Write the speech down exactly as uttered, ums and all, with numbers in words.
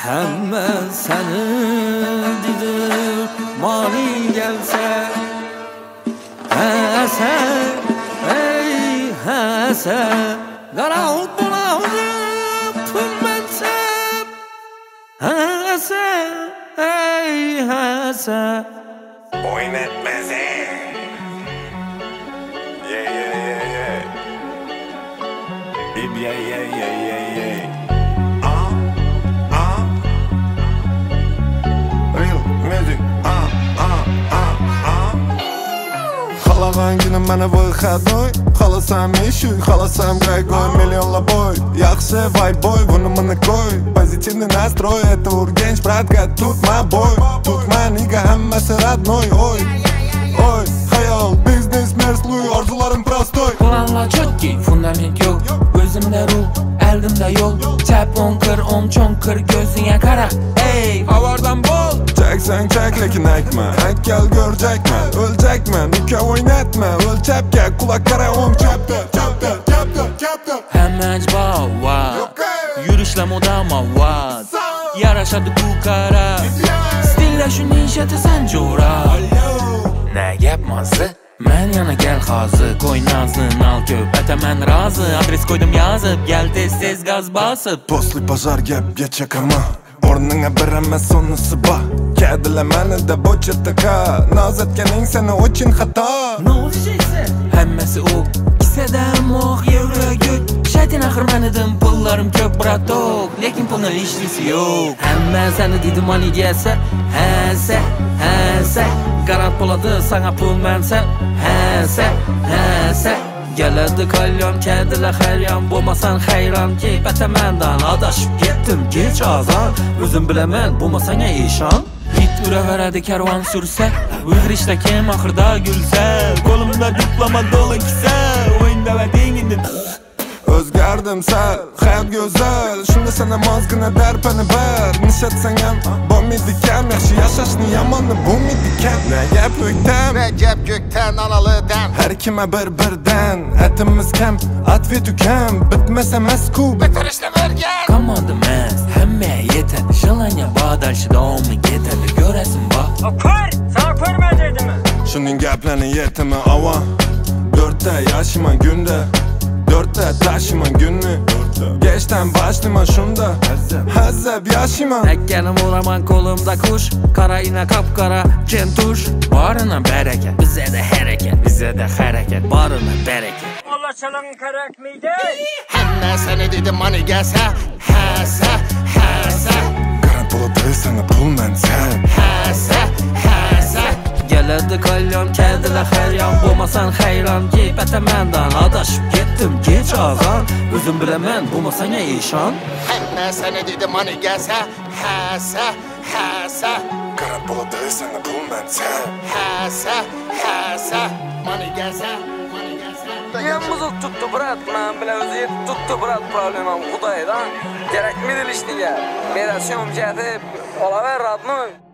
Hemme seni dedim mani gelse Hese ey hese Kara ot bana pümmense Hese ey hese Oynatmaz Yeah, yeah, yeah, yeah. Yeah, yeah, yeah, yeah, yeah. Uh, uh. Real music. Uh, uh, uh, uh. Xalagan günüm mənə vıxadoy Xalasam işuy, xalasam qaygoy Milyonla boy, yaxşı vay boy Bunu mını koy, pozitivni настрой Это ургенч, братка, тут ма бой Тут ма нига, həmməsi radnoy Oy, oy, hayal, biznes, mersluy Arzularım prostoy Planlar çok ki, fundament yok Gözümde ruh, elimde yol Çep on kır, on çon kır Gözüne kara, ey havardan bol Çeksen çek, lekin ekme Ek gel görecekme, ölecekme Nükə oynatma, ölçepke Kulaklara on çepte, çepte, çepte, çepte Həmməcba var Yürüşlə modama var Yaraşadı bu kara Stille şu nişəti sən cora Nə yapmazdı? Mən yana gəl xazı Qoy nazın al köpətə mən razı Adres koydum yazıb Gəl tez tez gaz basıb Postli pazar gəp geçək ama Ornuna berəməz sonusu ba Kədile məni də boç etdika Naz etkenin səni очень xata Ne olacaksa? Həmməsi o Kisədən mox, euro gök Şətin axır mən edim Pullarım kök bratok Lekin pulun ilişkisi yok Hemme seni dedim mani gelse Hese hese Qarat buladı sana pul mənsə Hese hese Gəlirdi kalyon, kədilə xəryan Bulmasan xeyran ki, bətə məndən Adaşıb getdim, geç azan Özüm biləmən, bulmasan ya işan Git ürə verədi kərvan sürsə Uyğur işlə kim axırda gülsə Kolumda diploma dolu kisə Oyunda və dengindi Özgərdim sən, xəyat gözəl Şimdi sənə mazgına dərpəni bər Nişət sənəm, bom idikəm Yaxşı yaşaşını yamanı bum idikəm Nə gəp öktəm, Nə gəp gökdən analıdan hər kimə bir-birdən Ətimiz kəm, atvi tükəm Bitməsə məsku, Bitir işlə vergən Komandı məz, həmməyə yetər Jılanya badalşı davamı getəli Görəsin bax Kar, sana körmədiydi mi? şunun gəplərini yetimi ava Dörtdə yaşıma gündə Dörtte taşıman günü Geçten başlıma şunda Həzzəb yaşıman Təkkenim olaman kolumda kuş Kara ina kapkara kentuş Barına bərəkət, bizə də hərəkət Bizə də xərəkət, Barına bereket Allah çalan karak mıydı? Həmmə səni dedim mani gəlsə Həsə, həsə Qarant buladı sana pul mənsə Həsə, həsə Gəlirdi kalyon, kədilə xəryan Bulmasan xeyran ki, bətə məndən Adaşıb getdim, geç azan Özüm biləmən, bulmasan ya işan Həmmə səni dedim mani gəlsə Həsə, həsə Qarant buladı sana pul mənsə Həsə, həsə Mani gəlsə, mani gəlsə Yem buzuk tuttu brat, mən bilə özü tuttu brat problemam Xudaydan Gerek mi dilişdi ya Medasyon cəhdi, ola ver radnoy